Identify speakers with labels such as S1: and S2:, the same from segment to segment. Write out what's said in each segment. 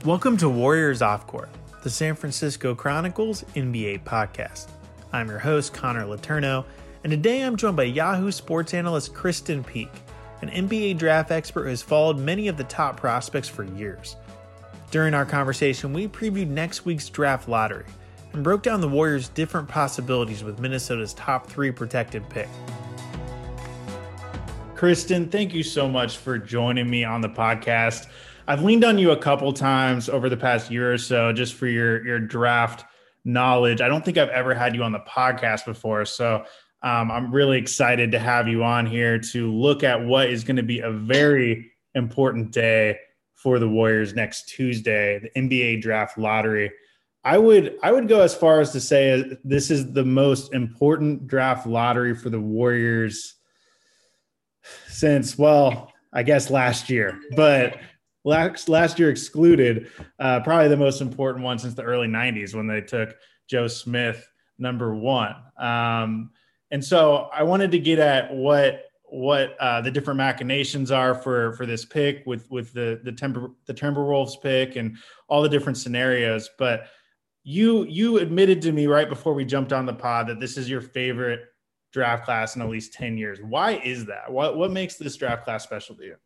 S1: Welcome to Warriors Off Court, the San Francisco Chronicles NBA podcast. I'm your host, Connor Letourneau, and today I'm joined by Yahoo Sports analyst Kristen Peak, an NBA draft expert who has followed many of the top prospects for years. During our conversation, we previewed next week's draft lottery and broke down the Warriors' different possibilities with Minnesota's top 3 protected pick. Kristen, thank you so much for joining me on the podcast. I've leaned on you a couple times over the past year or so just for your draft knowledge. I don't think I've ever had you on the podcast before, so I'm really excited to have you on here to look at what is going to be a very important day for the Warriors next Tuesday, the NBA draft lottery. I would go as far as to say this is the most important draft lottery for the Warriors since, well, I guess last year, but last year excluded, probably the most important one since the early 90s when they took Joe Smith number 1. And so I wanted to get at what the different machinations are for this pick with the Timberwolves pick and all the different scenarios. But you admitted to me right before we jumped on the pod that this is your favorite draft class in at least 10 years. Why is that? What makes this draft class special to you?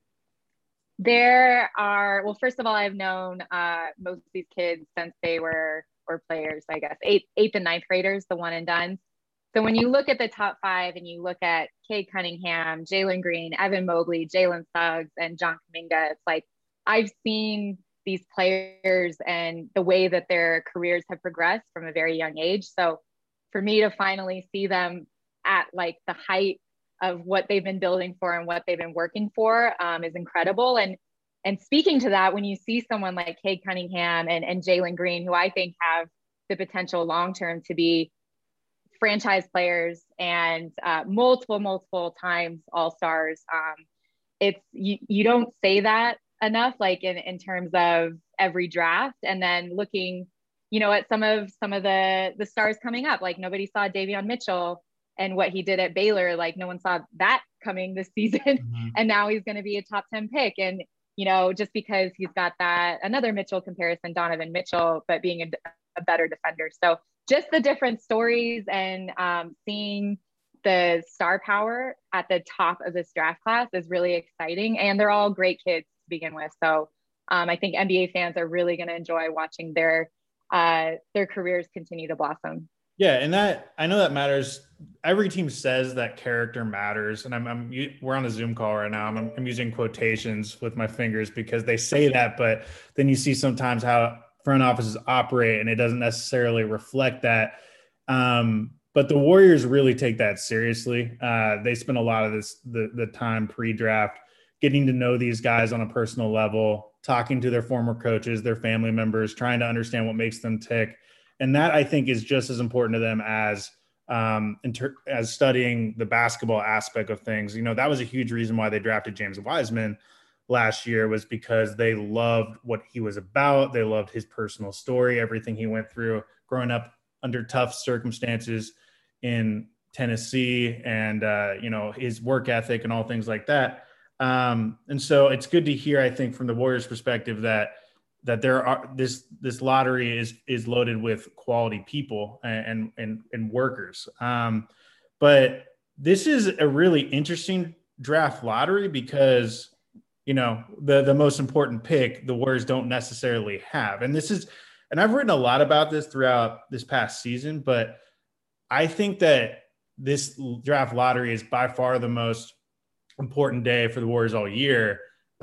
S2: Well, first of all, I've known most of these kids since they were players, I guess, eighth and ninth graders, the one and done. So when you look at the top 5 and you look at Cade Cunningham, Jalen Green, Evan Mobley, Jalen Suggs, and John Kuminga, it's like I've seen these players and the way that their careers have progressed from a very young age. So for me to finally see them at like the height of what they've been building for and what they've been working for is incredible. And speaking to that, when you see someone like Cade Cunningham and Jalen Green, who I think have the potential long-term to be franchise players and multiple times all-stars, you don't say that enough, like in terms of every draft. And then looking, at some of the stars coming up, like nobody saw Davion Mitchell and what he did at Baylor, like no one saw that coming this season. Mm-hmm. And now he's going to be a top 10 pick. And, just because he's got that another Mitchell comparison, Donovan Mitchell, but being a better defender. So just the different stories and seeing the star power at the top of this draft class is really exciting. And they're all great kids to begin with. So I think NBA fans are really going to enjoy watching their careers continue to blossom.
S1: Yeah, and I know that matters. Every team says that character matters, and we're on a Zoom call right now. I'm using quotations with my fingers because they say that, but then you see sometimes how front offices operate, and it doesn't necessarily reflect that. But the Warriors really take that seriously. They spend a lot of the time pre-draft getting to know these guys on a personal level, talking to their former coaches, their family members, trying to understand what makes them tick. And that, I think, is just as important to them as studying the basketball aspect of things. That was a huge reason why they drafted James Wiseman last year, was because they loved what he was about. They loved his personal story, everything he went through growing up under tough circumstances in Tennessee, and his work ethic and all things like that. And so it's good to hear, I think, from the Warriors' perspective that there are this lottery is loaded with quality people and workers. But this is a really interesting draft lottery because, the most important pick the Warriors don't necessarily have. And I've written a lot about this throughout this past season, but I think that this draft lottery is by far the most important day for the Warriors all year,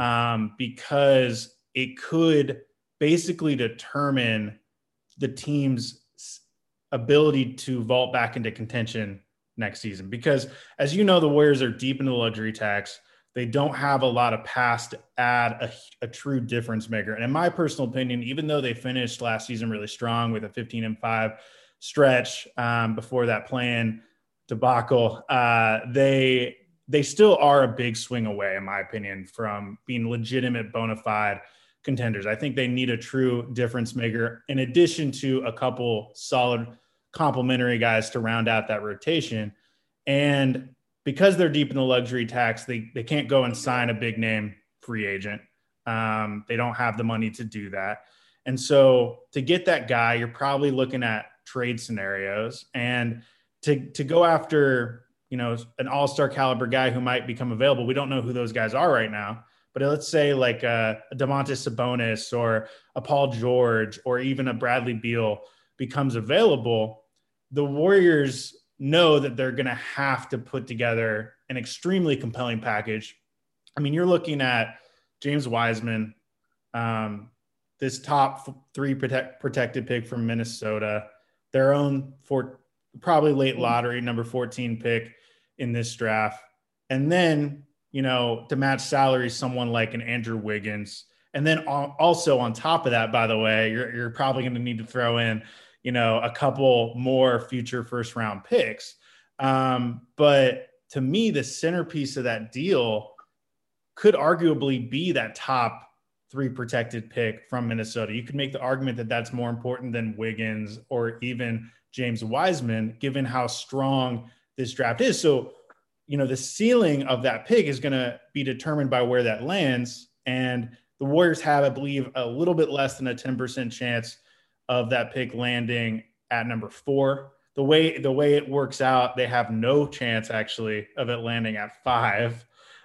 S1: because it could basically determine the team's ability to vault back into contention next season. Because as you know, the Warriors are deep in the luxury tax. They don't have a lot of pass to add a true difference maker. And in my personal opinion, even though they finished last season really strong with a 15-5 stretch before that play-in debacle, they still are a big swing away, in my opinion, from being legitimate bona fide contenders. I think they need a true difference maker in addition to a couple solid complementary guys to round out that rotation. And because they're deep in the luxury tax, they can't go and sign a big name free agent. They don't have the money to do that. And so to get that guy, you're probably looking at trade scenarios, and to go after, an all-star caliber guy who might become available. We don't know who those guys are right now, but let's say like a Domantas Sabonis or a Paul George or even a Bradley Beal becomes available. The Warriors know that they're going to have to put together an extremely compelling package. I mean, you're looking at James Wiseman, this top 3 protected pick from Minnesota, their own probably late lottery number 14 pick in this draft. And then, to match salary, someone like an Andrew Wiggins. And then also on top of that, by the way, you're probably going to need to throw in, a couple more future first round picks. But to me, the centerpiece of that deal could arguably be that top 3 protected pick from Minnesota. You could make the argument that that's more important than Wiggins or even James Wiseman, given how strong this draft is. So, the ceiling of that pick is going to be determined by where that lands. And the Warriors have, I believe, a little bit less than a 10% chance of that pick landing at number 4. The way it works out, they have no chance actually of it landing at 5.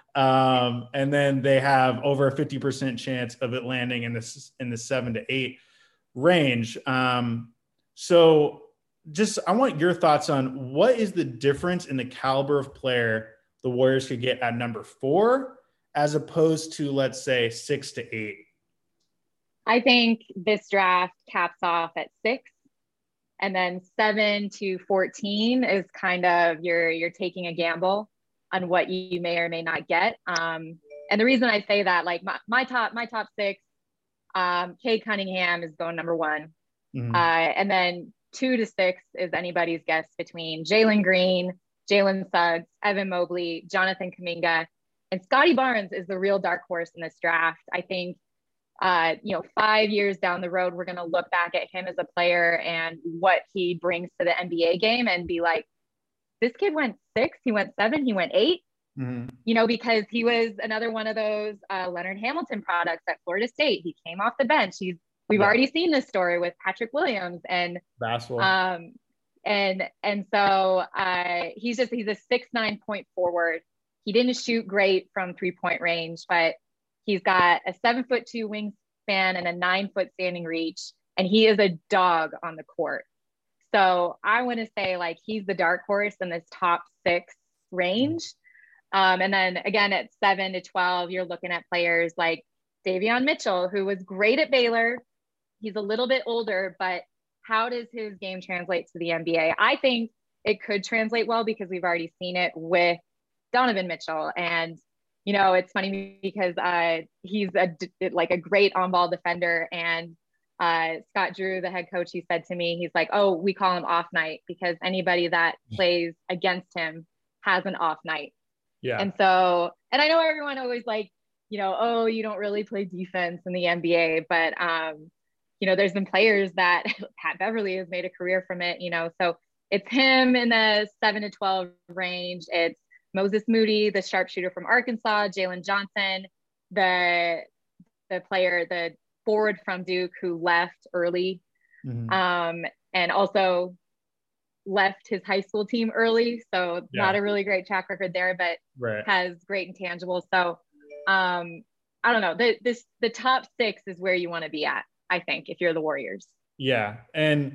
S1: And then they have over a 50% chance of it landing in the 7 to 8 range. So just, I want your thoughts on what is the difference in the caliber of player the Warriors could get at number 4 as opposed to, let's say, 6 to 8.
S2: I think this draft caps off at 6, and then 7 to 14 is kind of you're taking a gamble on what you may or may not get. And the reason I say that, like my top 6, Cade Cunningham is going number 1.
S1: Mm-hmm.
S2: And then 2 to 6 is anybody's guess between Jalen Green, Jalen Suggs, Evan Mobley, Jonathan Kuminga, and Scotty Barnes is the real dark horse in this draft. I think, 5 years down the road, we're going to look back at him as a player and what he brings to the NBA game and be like, this kid went 6, he went 7, he went 8, because he was another one of those Leonard Hamilton products at Florida State. He came off the bench. We've already seen this story with Patrick Williams and
S1: Basketball.
S2: And so he's a 6'9" point forward. He didn't shoot great from 3-point range, but he's got a 7'2" wingspan and a 9-foot standing reach, and he is a dog on the court. So I want to say like he's the dark horse in this top 6 range. And then again at 7 to 12, you're looking at players like Davion Mitchell, who was great at Baylor. He's a little bit older, but how does his game translate to the NBA? I think it could translate well because we've already seen it with Donovan Mitchell. And, it's funny because he's a great on-ball defender. And Scott Drew, the head coach, he said to me, he's like, oh, we call him off night because anybody that plays against him has an off night.
S1: Yeah.
S2: And so, and I know everyone always like, oh, you don't really play defense in the NBA, but, there's been players that Pat Beverly has made a career from it, so it's him in the 7 to 12 range. It's Moses Moody, the sharpshooter from Arkansas, Jalen Johnson, the player, the forward from Duke who left early, and also left his high school team early. So not a really great track record there, but has great intangibles. So I don't know. The top 6 is where you want to be at, I think, if you're the Warriors.
S1: Yeah. And,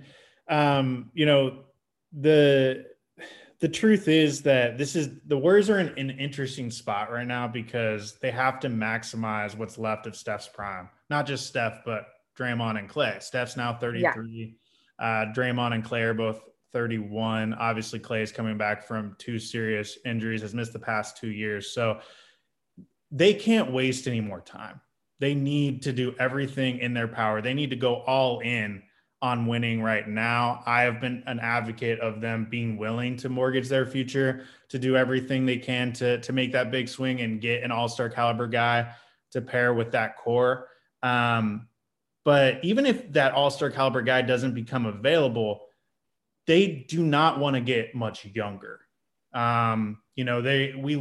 S1: the truth is that the Warriors are in an interesting spot right now because they have to maximize what's left of Steph's prime, not just Steph, but Draymond and Klay. Steph's now 33. Draymond and Klay are both 31. Obviously, Klay is coming back from 2 serious injuries, has missed the past 2 years. So they can't waste any more time. They need to do everything in their power. They need to go all in on winning right now. I have been an advocate of them being willing to mortgage their future, to do everything they can to make that big swing and get an all-star caliber guy to pair with that core. But even if that all-star caliber guy doesn't become available, they do not want to get much younger. One of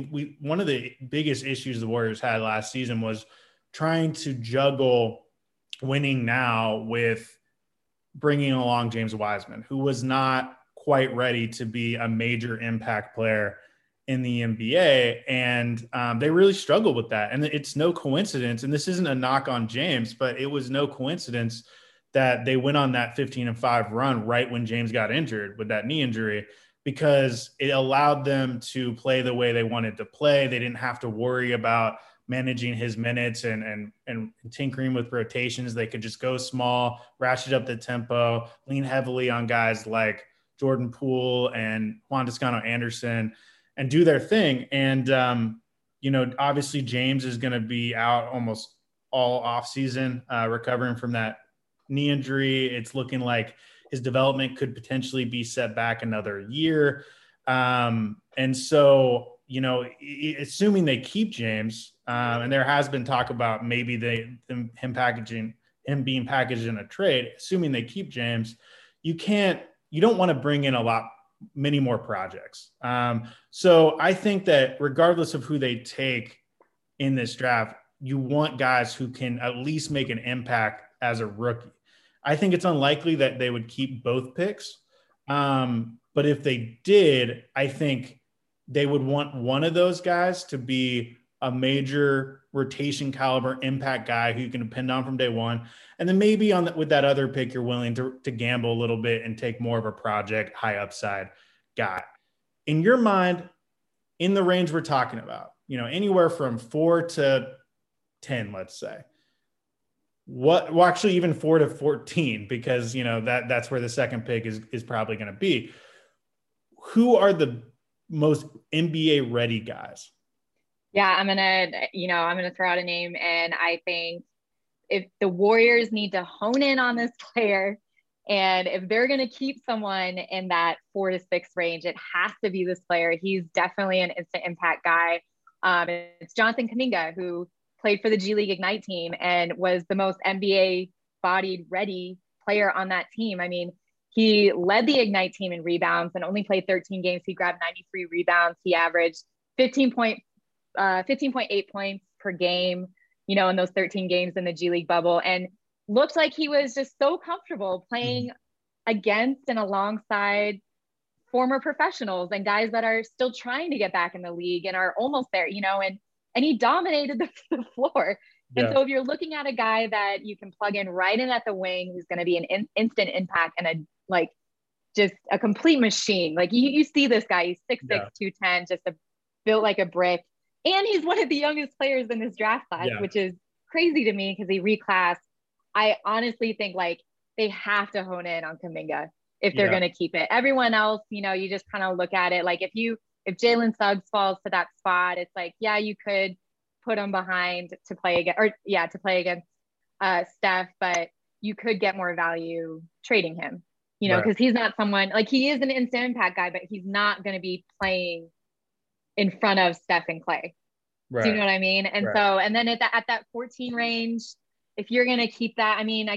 S1: the biggest issues the Warriors had last season was trying to juggle winning now with bringing along James Wiseman, who was not quite ready to be a major impact player in the NBA. And they really struggled with that. And it's no coincidence, and this isn't a knock on James, but it was no coincidence that they went on that 15-5 run right when James got injured with that knee injury, because it allowed them to play the way they wanted to play. They didn't have to worry about managing his minutes and tinkering with rotations. They could just go small, ratchet up the tempo, lean heavily on guys like Jordan Poole and Juan Toscano Anderson and do their thing. And, obviously James is going to be out almost all off season, recovering from that knee injury. It's looking like his development could potentially be set back another year. And so, assuming they keep James, and there has been talk about maybe him being packaged in a trade, assuming they keep James, you don't want to bring in many more projects. So I think that regardless of who they take in this draft, you want guys who can at least make an impact as a rookie. I think it's unlikely that they would keep both picks. But if they did, I think they would want one of those guys to be a major rotation caliber impact guy who you can depend on from day one. And then maybe with that other pick, you're willing to gamble a little bit and take more of a project, high upside guy. In your mind, in the range we're talking about, anywhere from 4 to 10, let's say, actually even 4 to 14, because that's where the second pick is probably going to be. Who are the most NBA ready guys?
S2: Yeah, I'm gonna throw out a name, and I think if the Warriors need to hone in on this player, and if they're gonna keep someone in that 4 to 6 range, it has to be this player. He's definitely an instant impact guy. It's Jonathan Kuminga, who played for the G League Ignite team and was the most NBA bodied ready player on that team. I mean, he led the Ignite team in rebounds and only played 13 games. He grabbed 93 rebounds. He averaged 15.8 points per game, in those 13 games in the G League bubble, and looked like he was just so comfortable playing against and alongside former professionals and guys that are still trying to get back in the league and are almost there, and he dominated the floor. And so if you're looking at a guy that you can plug in right in at the wing, who's going to be an instant impact and just a complete machine. Like you see this guy, he's 6'6", 210, just built like a brick. And he's one of the youngest players in this draft class, which is crazy to me because he reclassed. I honestly think they have to hone in on Kuminga if they're going to keep it. Everyone else, you just kind of look at it like if Jalen Suggs falls to that spot, it's like, you could put him behind to play against Steph, but you could get more value trading him, because he's not someone he is an instant impact guy, but he's not going to be playing in front of Steph and Clay. Right. Do you know what I mean? And so, and then at that 14 range, if you're going to keep that, I mean,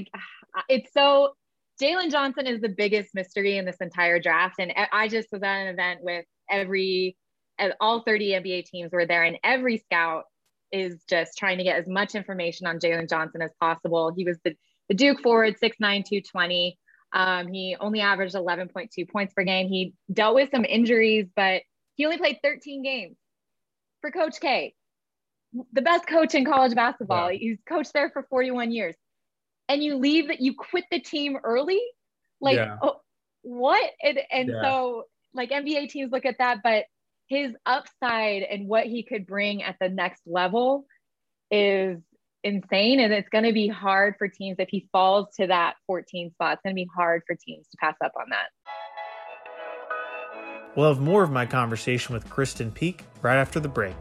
S2: Jalen Johnson is the biggest mystery in this entire draft. And I just was at an event with all 30 NBA teams were there, and every scout is just trying to get as much information on Jalen Johnson as possible. He was the Duke forward, 6'9", 220. He only averaged 11.2 points per game. He dealt with some injuries, but he only played 13 games for Coach K, the best coach in college basketball. Wow. He's coached there for 41 years. And you quit the team early? What? And so NBA teams look at that, but his upside and what he could bring at the next level is insane. And it's going to be hard for teams if he falls to that 14 spot. It's going to be hard for teams to pass up on that.
S3: We'll have more of my conversation with Kristen Peak right after the break.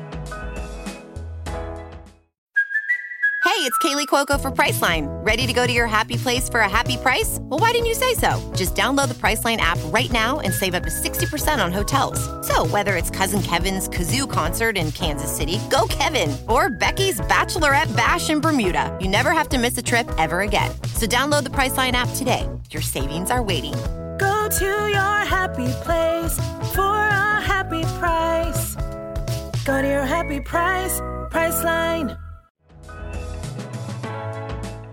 S4: Hey, it's Kaylee Cuoco for Priceline. Ready to go to your happy place for a happy price? Well, why didn't you say so? Just download the Priceline app right now and save up to 60% on hotels. So whether it's Cousin Kevin's Kazoo Concert in Kansas City, go Kevin, or Becky's Bachelorette Bash in Bermuda, you never have to miss a trip ever again. So download the Priceline app today. Your savings are waiting.
S5: Go to your happy place for a happy price. Go to your happy price, Priceline.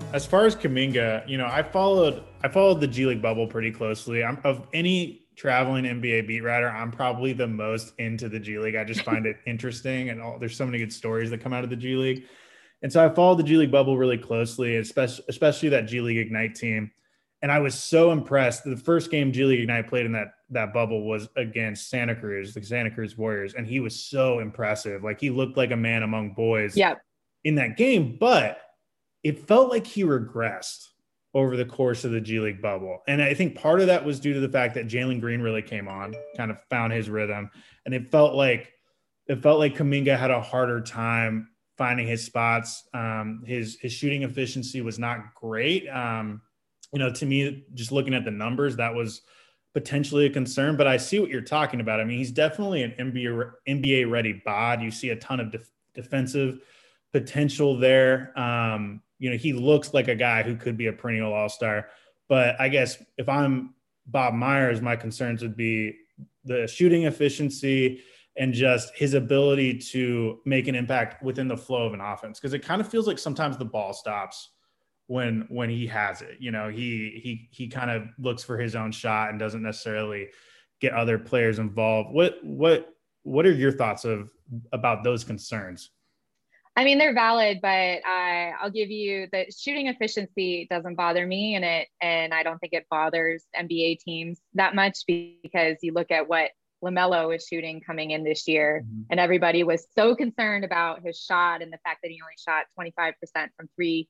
S1: As far as Kuminga, I followed the G League bubble pretty closely. I'm of any traveling NBA beat writer, I'm probably the most into the G League. I just find it interesting, and there's so many good stories that come out of the G League. And so I followed the G League bubble really closely, especially that G League Ignite team. And I was so impressed. The first game G League Ignite played in that bubble was against Santa Cruz, the Santa Cruz Warriors, and he was so impressive. Like, he looked like a man among boys in that game, but it felt like he regressed over the course of the G League bubble. And I think part of that was due to the fact that Jalen Green really came on, kind of found his rhythm. And it felt like Kuminga had a harder time finding his spots. His shooting efficiency was not great. To me, just looking at the numbers, that was potentially a concern, but I see what you're talking about. I mean, he's definitely an NBA ready bod. You see a ton of defensive potential there. He looks like a guy who could be a perennial all-star, but I guess if I'm Bob Myers, my concerns would be the shooting efficiency and just his ability to make an impact within the flow of an offense. Cause it kind of feels like sometimes the ball stops when he has it. He kind of looks for his own shot and doesn't necessarily get other players involved. What are your thoughts about those concerns?
S2: I mean, they're valid, but I'll give you the shooting efficiency doesn't bother me and I don't think it bothers NBA teams that much, because you look at what LaMelo is shooting coming in this year, and everybody was so concerned about his shot and the fact that he only shot 25% from three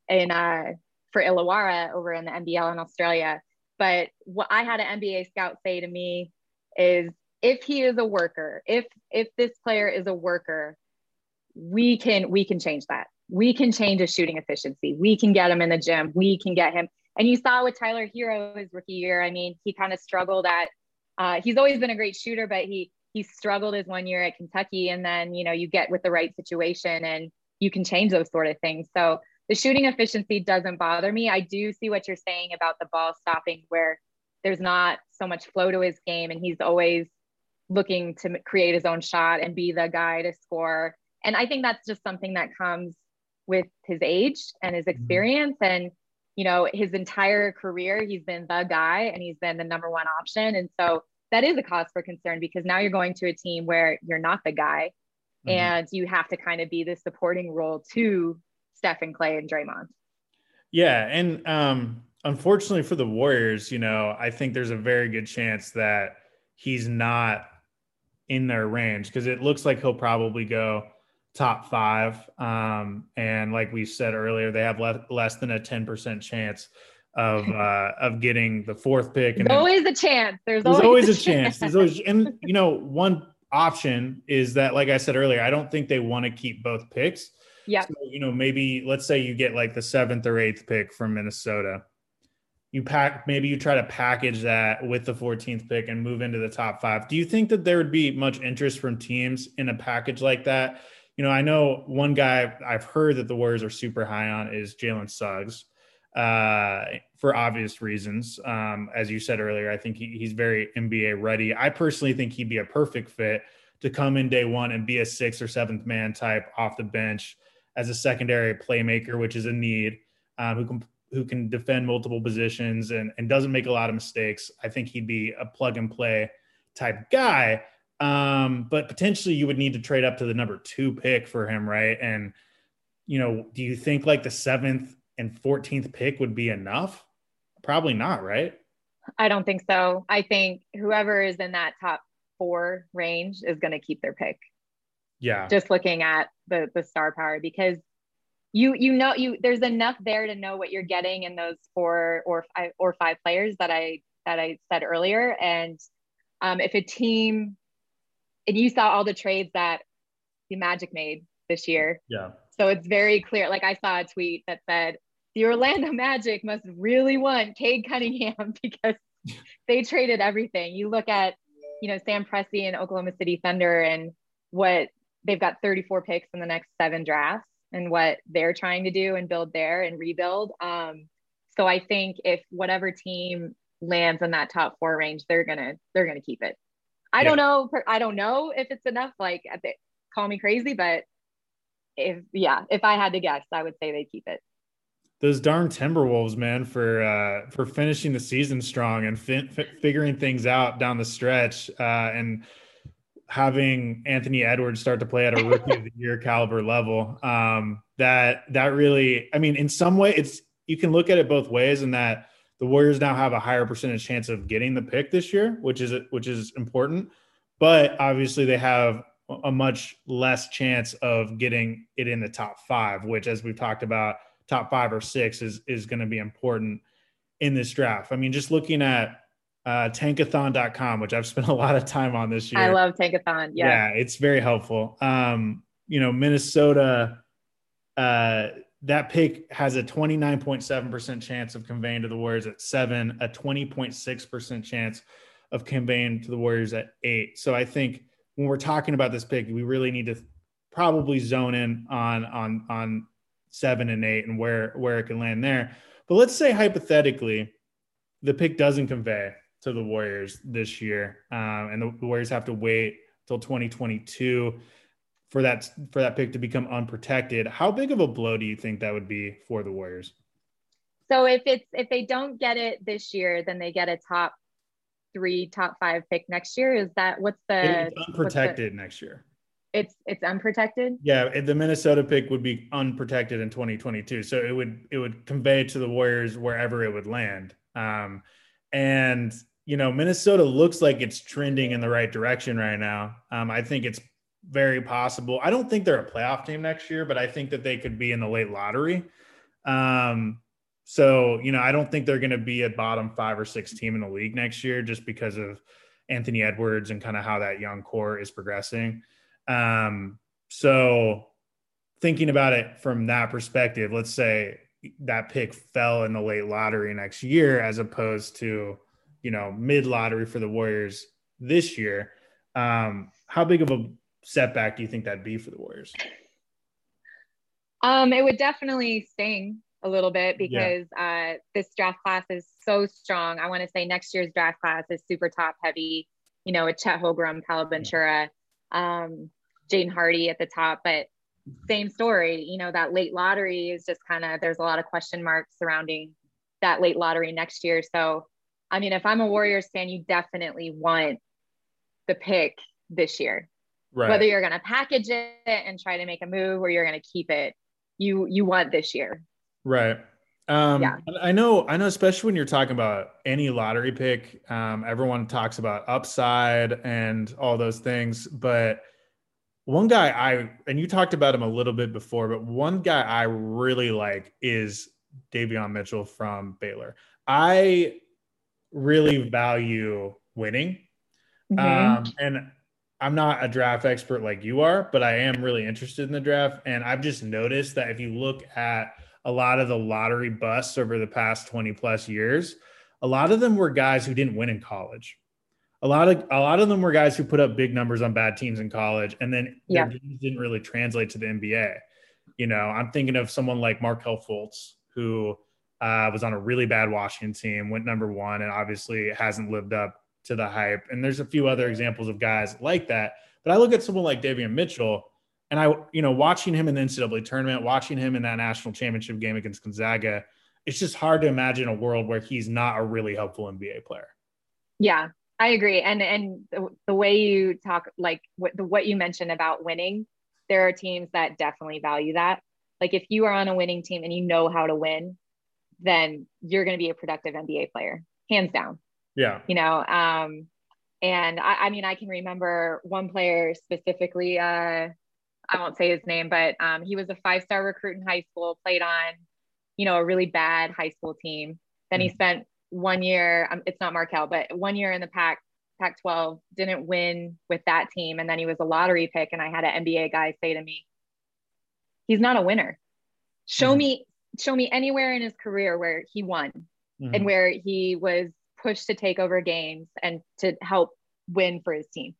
S2: for Illawarra over in the NBL in Australia. But what I had an NBA scout say to me is, if he is a worker, if this player is a worker, we can change that. We can change his shooting efficiency. We can get him in the gym. We can get him. And you saw with Tyler Hero his rookie year. I mean, he kind of struggled he's always been a great shooter, but he struggled his 1 year at Kentucky. And then, you get with the right situation and you can change those sort of things. So the shooting efficiency doesn't bother me. I do see what you're saying about the ball stopping, where there's not so much flow to his game, and he's always looking to create his own shot and be the guy to score. And I think that's just something that comes with his age and his experience. And, his entire career, he's been the guy and he's been the number one option. And so that is a cause for concern, because now you're going to a team where you're not the guy and you have to kind of be the supporting role to Steph and Clay and Draymond.
S1: Yeah. And unfortunately for the Warriors, I think there's a very good chance that he's not in their range, because it looks like he'll probably go top 5. And like we said earlier, they have less than a 10% chance of getting the 4th pick. And
S2: there's always a chance. There's
S1: always a chance. And one option is that, like I said earlier, I don't think they want to keep both picks.
S2: Yeah.
S1: So, maybe let's say you get like the 7th or 8th pick from Minnesota. Maybe you try to package that with the 14th pick and move into the top 5. Do you think that there would be much interest from teams in a package like that? I know one guy I've heard that the Warriors are super high on is Jalen Suggs, for obvious reasons. As you said earlier, I think he's very NBA ready. I personally think he'd be a perfect fit to come in day one and be a 6th or 7th man type off the bench as a secondary playmaker, which is a need, who can defend multiple positions and doesn't make a lot of mistakes. I think he'd be a plug and play type guy. But potentially you would need to trade up to the number 2 pick for him. Right. And, do you think like the 7th and 14th pick would be enough? Probably not. Right.
S2: I don't think so. I think whoever is in that top 4 range is going to keep their pick.
S1: Yeah.
S2: Just looking at the star power, because there's enough there to know what you're getting in those 4 or 5 players that I said earlier. And if a team, and you saw all the trades that the Magic made this year.
S1: Yeah.
S2: So it's very clear. Like, I saw a tweet that said the Orlando Magic must really want Cade Cunningham because they traded everything. You look at, Sam Presti and Oklahoma City Thunder, and what they've got 34 picks in the next 7 drafts, and what they're trying to do and build there and rebuild. So I think if whatever team lands in that top 4 range, they're gonna keep it. I don't know if it's enough. Like, call me crazy, but if I had to guess, I would say they keep it.
S1: those darn Timberwolves, man, for finishing the season strong and figuring things out down the stretch, and having Anthony Edwards start to play at a rookie of the year caliber level. That really, I mean, in some way, you can look at it both ways, in that the Warriors now have a higher percentage chance of getting the pick this year, which is important. But obviously, they have a much less chance of getting it in the top 5, which, as we've talked about, top 5 or 6 is going to be important in this draft. I mean, just looking at tankathon.com, which I've spent a lot of time on this year.
S2: I love Tankathon.
S1: Yeah, it's very helpful. Minnesota, that pick has a 29.7% chance of conveying to the Warriors at 7, a 20.6% chance of conveying to the Warriors at 8. So I think when we're talking about this pick, we really need to probably zone in on 7 and 8 and where it can land there. But let's say hypothetically the pick doesn't convey to the Warriors this year, and the Warriors have to wait till 2022 for that pick to become unprotected. How big of a blow do you think that would be for the Warriors?
S2: So if they don't get it this year, then they get a top 3, top 5 pick next year. Is that
S1: It's unprotected next year?
S2: It's unprotected.
S1: Yeah, the Minnesota pick would be unprotected in 2022, so it would convey to the Warriors wherever it would land. And Minnesota looks like it's trending in the right direction right now. I think it's very possible. I don't think they're a playoff team next year, but I think that they could be in the late lottery. So, I don't think they're going to be a bottom 5 or 6 team in the league next year, just because of Anthony Edwards and kind of how that young core is progressing. So thinking about it from that perspective, let's say that pick fell in the late lottery next year, as opposed to, mid lottery for the Warriors this year. How big of a setback do you think that'd be for the Warriors?
S2: It would definitely sting a little bit, because this draft class is so strong. I want to say next year's draft class is super top heavy, with Chet Holmgren, Paolo Ventura, Jaden Hardy at the top, but same story, that late lottery is just there's a lot of question marks surrounding that late lottery next year. So, I mean, if I'm a Warriors fan, you definitely want the pick this year, right? Whether you're going to package it and try to make a move, or you're going to keep it, you want this year.
S1: Right. I know, especially when you're talking about any lottery pick, everyone talks about upside and all those things, but one guy and you talked about him a little bit before, but one guy I really like is Davion Mitchell from Baylor. I really value winning. And I'm not a draft expert like you are, but I am really interested in the draft. And I've just noticed that if you look at a lot of the lottery busts over the past 20 plus years, a lot of them were guys who didn't win in college. A lot of them were guys who put up big numbers on bad teams in college, and then their games didn't really translate to the NBA. I'm thinking of someone like Markelle Fultz, who was on a really bad Washington team, went number 1, and obviously hasn't lived up to the hype. And there's a few other examples of guys like that. But I look at someone like Davion Mitchell, and watching him in the NCAA tournament, watching him in that national championship game against Gonzaga, it's just hard to imagine a world where he's not a really helpful NBA player.
S2: Yeah, I agree. And the way you talk, like what you mentioned about winning, there are teams that definitely value that. Like if you are on a winning team and you know how to win, then you're going to be a productive NBA player, hands down.
S1: Yeah.
S2: And I mean, I can remember one player specifically, I won't say his name, but he was a 5-star recruit in high school, played on, a really bad high school team. Then he spent 1 year, it's not Markelle, but 1 year in the Pac-12, didn't win with that team. And then he was a lottery pick. And I had an NBA guy say to me, he's not a winner. Show me anywhere in his career where he won and where he was pushed to take over games and to help win for his team.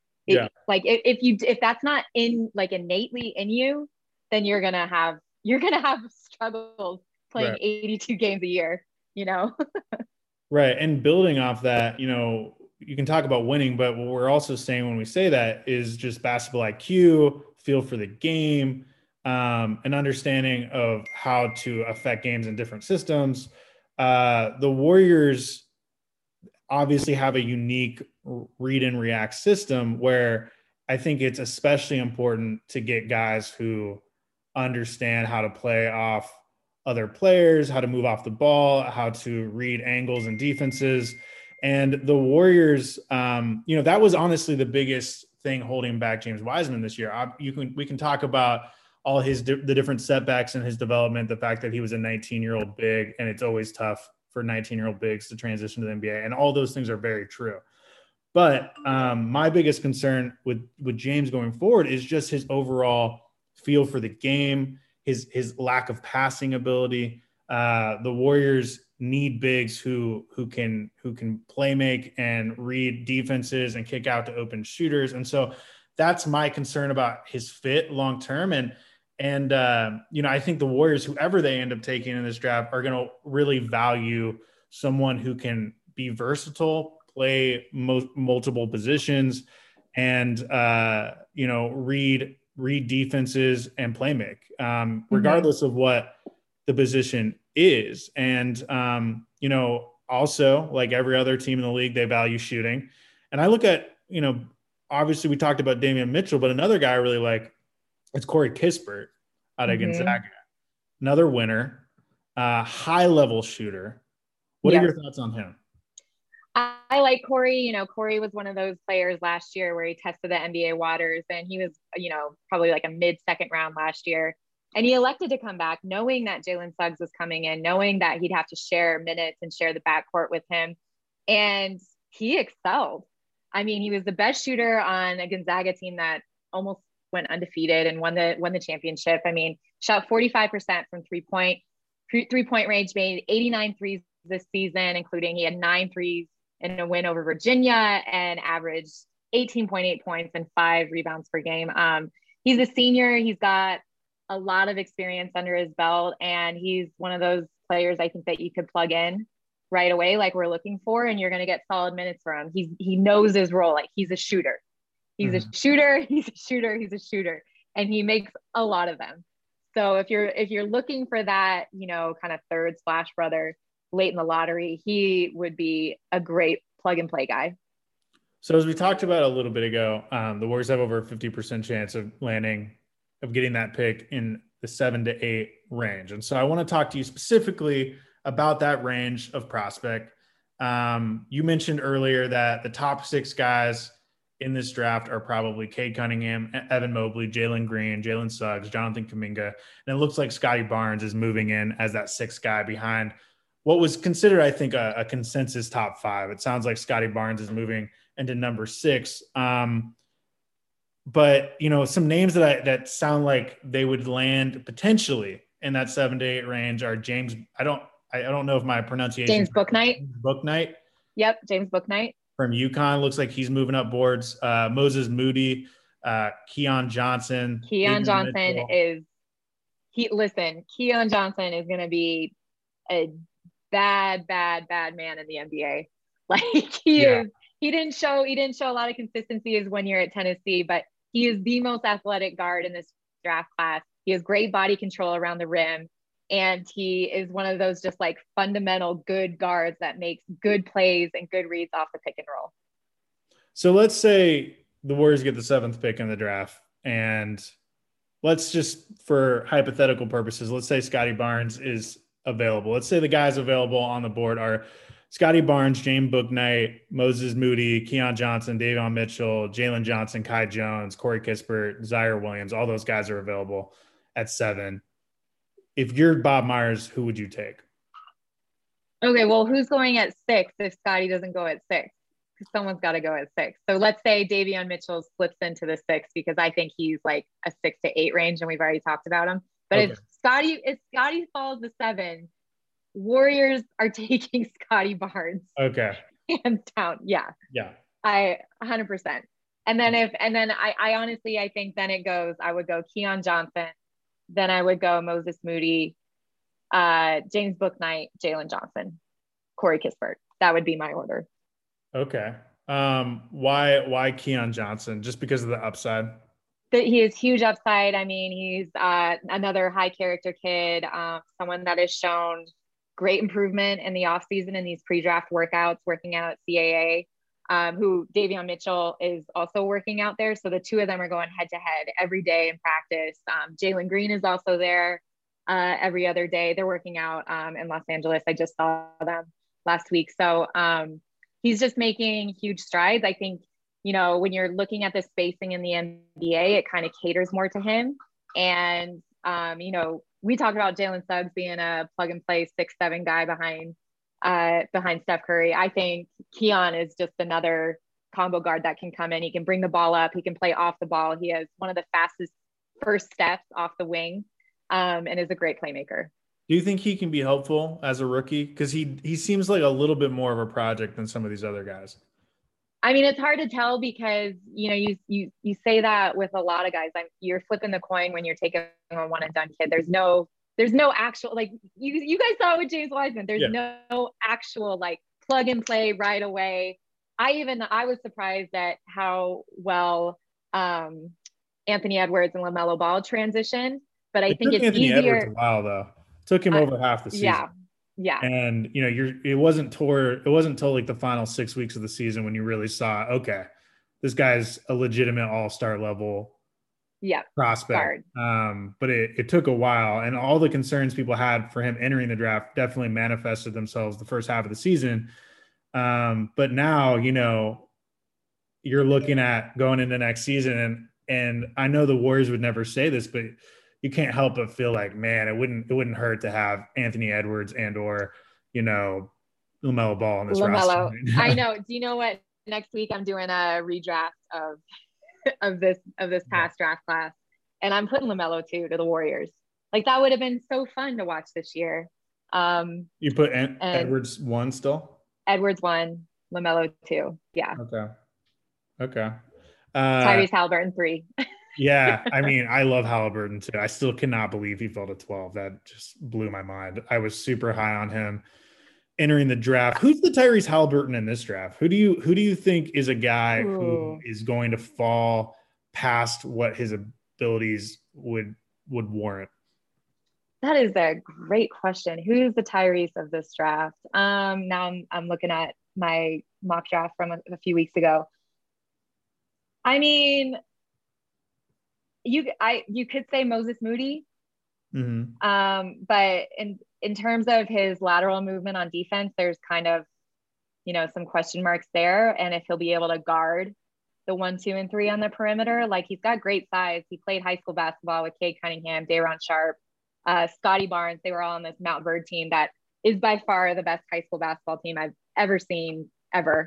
S2: If that's not innately in you, then you're gonna have struggles playing 82 games a year.
S1: Right. And building off that, you can talk about winning, but what we're also saying when we say that is just basketball IQ, feel for the game, an understanding of how to affect games in different systems. The Warriors obviously have a unique read and react system where I think it's especially important to get guys who understand how to play off other players, how to move off the ball, how to read angles and defenses. And the Warriors, that was honestly the biggest thing holding back James Wiseman this year. We can talk about all the different setbacks in his development, the fact that he was a 19-year-old big, and it's always tough for 19-year-old bigs to transition to the NBA. And all those things are very true. But my biggest concern with James going forward is just his overall feel for the game, his lack of passing ability. The Warriors need bigs who can play make and read defenses and kick out to open shooters. And so that's my concern about his fit long term. And I think the Warriors, whoever they end up taking in this draft, are going to really value someone who can be versatile, play multiple positions, and read defenses and play make, regardless of what the position is. And also, like every other team in the league, they value shooting. And I look at, obviously we talked about Damian Mitchell, but another guy I really like, it's Corey Kispert out of Gonzaga. Another winner, high level shooter. What are your thoughts on him?
S2: I like Corey. Corey was one of those players last year where he tested the NBA waters, and he was, probably like a mid-second round last year. And he elected to come back knowing that Jalen Suggs was coming in, knowing that he'd have to share minutes and share the backcourt with him. And he excelled. I mean, he was the best shooter on a Gonzaga team that almost went undefeated and won the championship. I mean, shot 45% from three-point range, made 89 threes this season, including he had 9 threes in a win over Virginia and averaged 18.8 points and 5 rebounds per game. He's a senior. He's got a lot of experience under his belt, and he's one of those players I think that you could plug in right away, like we're looking for, and you're going to get solid minutes from him. He knows his role. Like, he's a shooter. He's a shooter, and he makes a lot of them. So if you're looking for that, kind of third splash brother late in the lottery, he would be a great plug and play guy.
S1: So as we talked about a little bit ago, the Warriors have over a 50% chance of getting that pick in the 7 to 8 range. And so I want to talk to you specifically about that range of prospect. You mentioned earlier that the top 6 guys in this draft are probably Cade Cunningham, Evan Mobley, Jalen Green, Jalen Suggs, Jonathan Kuminga. And it looks like Scotty Barnes is moving in as that 6th guy behind what was considered, I think, a consensus top 5. It sounds like Scotty Barnes is moving into number 6. But, some names that sound like they would land potentially in that 7 to 8 range are James. I don't know if my pronunciation.
S2: James Bouknight.
S1: Bouknight.
S2: Yep. James Bouknight.
S1: From UConn. Looks like he's moving up boards. Moses Moody, Keon Johnson.
S2: Keon Johnson is going to be a bad man in the NBA. Like, he didn't show a lot of consistency as when you're at Tennessee, but he is the most athletic guard in this draft class. He has great body control around the rim, and he is one of those just like fundamental good guards that makes good plays and good reads off the pick and roll.
S1: So let's say the Warriors get the 7th pick in the draft, and let's just, for hypothetical purposes, let's say Scotty Barnes is available. Let's say the guys available on the board are Scotty Barnes, James Bouknight, Moses Moody, Keon Johnson, Davion Mitchell, Jalen Johnson, Kai Jones, Corey Kispert, Zaire Williams. All those guys are available at 7. If you're Bob Myers, who would you take?
S2: Okay, well, who's going at 6 if Scotty doesn't go at 6? Because someone's got to go at 6. So let's say Davion Mitchell slips into the 6, because I think he's like a 6 to 8 range, and we've already talked about him. But if Scotty falls to 7, Warriors are taking Scotty Barnes.
S1: Okay.
S2: Hands down. Yeah.
S1: Yeah.
S2: I 100%. And then I honestly, I think then it goes, I would go Keon Johnson. Then I would go Moses Moody, James Bouknight, Jalen Johnson, Corey Kispert. That would be my order.
S1: Okay. Why Keon Johnson? Just because of the upside?
S2: He is huge upside. I mean, he's another high character kid, someone that has shown great improvement in the offseason in these pre-draft workouts, working out at CAA, who Davion Mitchell is also working out there. So the two of them are going head to head every day in practice. Jalen Green is also there every other day. They're working out in Los Angeles. I just saw them last week. So he's just making huge strides. I think, when you're looking at the spacing in the NBA, it kind of caters more to him. And, we talk about Jalen Suggs being a plug and play 6'7" guy behind Steph Curry. I think Keon is just another combo guard that can come in. He can bring the ball up. He can play off the ball. He has one of the fastest first steps off the wing, and is a great playmaker.
S1: Do you think he can be helpful as a rookie? Because he seems like a little bit more of a project than some of these other guys.
S2: I mean, it's hard to tell because, you say that with a lot of guys. You're flipping the coin when you're taking a one and done kid. There's no actual, like you guys saw it with James Wiseman. There's no actual like plug and play right away. I was surprised at how well Anthony Edwards and LaMelo Ball transitioned, but I think it's
S1: Anthony
S2: easier.
S1: Edwards a while though. It took him over half the season.
S2: Yeah.
S1: And it wasn't until like the final 6 weeks of the season when you really saw, okay, this guy's a legitimate all-star level prospect. But it took a while, and all the concerns people had for him entering the draft definitely manifested themselves the first half of the season. But now, you're looking at going into next season, and I know the Warriors would never say this, but you can't help but feel like, man, it wouldn't hurt to have Anthony Edwards or LaMelo Ball on this roster.
S2: I know. Do you know what? Next week I'm doing a redraft of this past draft class, and I'm putting LaMelo too to the Warriors. Like that would have been so fun to watch this year.
S1: You put Edwards 1 still?
S2: Edwards 1, LaMelo 2. Yeah.
S1: Okay.
S2: Tyrese Halliburton 3.
S1: Yeah, I mean, I love Halliburton too. I still cannot believe he fell to 12. That just blew my mind. I was super high on him entering the draft. Who's the Tyrese Halliburton in this draft? Who do you think is a guy who is going to fall past what his abilities would warrant?
S2: That is a great question. Who's the Tyrese of this draft? Now I'm looking at my mock draft from a few weeks ago. I mean, you could say Moses Moody. Mm-hmm. But in terms of his lateral movement on defense, there's kind of, some question marks there. And if he'll be able to guard the 1, 2, and 3 on the perimeter, like he's got great size. He played high school basketball with Cade Cunningham, Day'Ron Sharpe, Scotty Barnes. They were all on this Mount Bird team that is by far the best high school basketball team I've ever seen ever.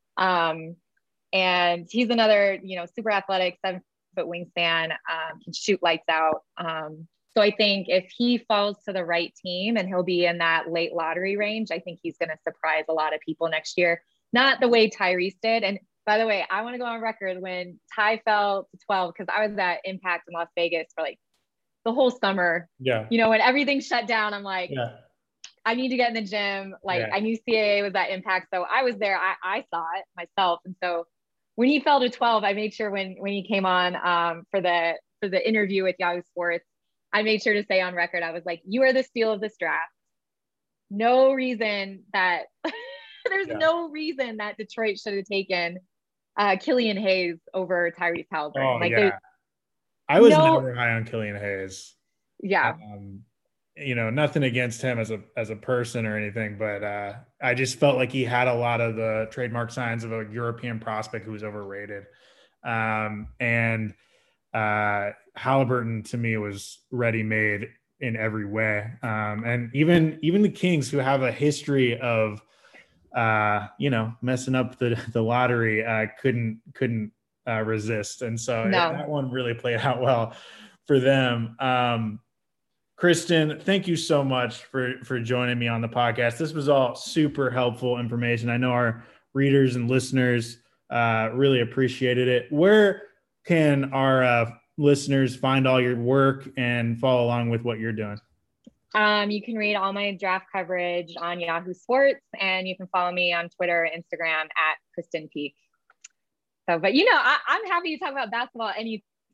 S2: And he's another, super athletic, 7-foot wingspan, can shoot lights out. So I think if he falls to the right team and he'll be in that late lottery range, I think he's going to surprise a lot of people next year. Not the way Tyrese did. And by the way, I want to go on record when Ty fell to 12, because I was at Impact in Las Vegas for like the whole summer. Yeah. When everything shut down, I'm like, I need to get in the gym. I knew CAA was at Impact. So I was there. I saw it myself. And so when he fell to 12, I made sure when he came on for the interview with Yahoo Sports, I made sure to say on record, I was like, you are the steal of this draft. No reason that no reason that Detroit should have taken Killian Hayes over Tyrese Halliburton.
S1: I was never high on Killian Hayes.
S2: Yeah.
S1: Nothing against him as a person or anything, but I just felt like he had a lot of the trademark signs of a European prospect who was overrated. And Halliburton to me was ready-made in every way. And even the Kings, who have a history of messing up the lottery, couldn't resist. And so that one really played out well for them. Kristen, thank you so much for joining me on the podcast. This was all super helpful information. I know our readers and listeners really appreciated it. Where can our listeners find all your work and follow along with what you're doing?
S2: You can read all my draft coverage on Yahoo Sports, and you can follow me on Twitter, Instagram at Kristen Peak. So, but I'm happy to talk about basketball anytime.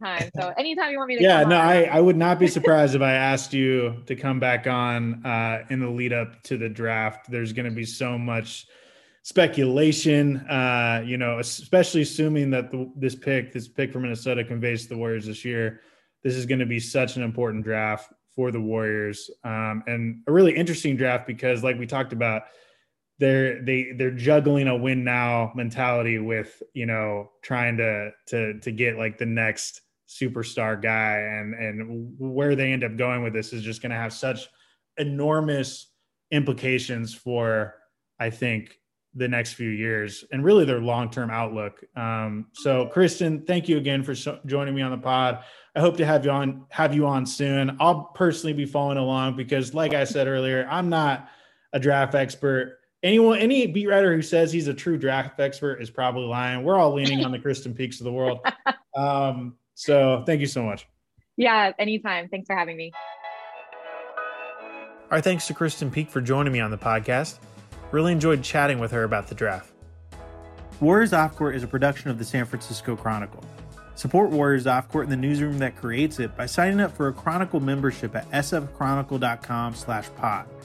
S2: time. So anytime you want me to
S1: come
S2: on.
S1: I would not be surprised if I asked you to come back on in the lead up to the draft. There's going to be so much speculation, especially assuming that this pick for Minnesota conveys to the Warriors this year. This is going to be such an important draft for the Warriors, and a really interesting draft because, like we talked about, they're juggling a win now mentality with, trying to get like the next superstar guy, and where they end up going with this is just going to have such enormous implications for, I think, the next few years and really their long-term outlook. So Kristen, thank you again for joining me on the pod. I hope to have you on soon. I'll personally be following along because, like I said earlier, I'm not a draft expert. Any beat writer who says he's a true draft expert is probably lying. We're all leaning on the Kristen Peaks of the world. So thank you so much.
S2: Yeah, anytime. Thanks for having me.
S3: Our thanks to Kristen Peak for joining me on the podcast. Really enjoyed chatting with her about the draft. Warriors Off Court is a production of the San Francisco Chronicle. Support Warriors Off Court in the newsroom that creates it by signing up for a Chronicle membership at sfchronicle.com/pod.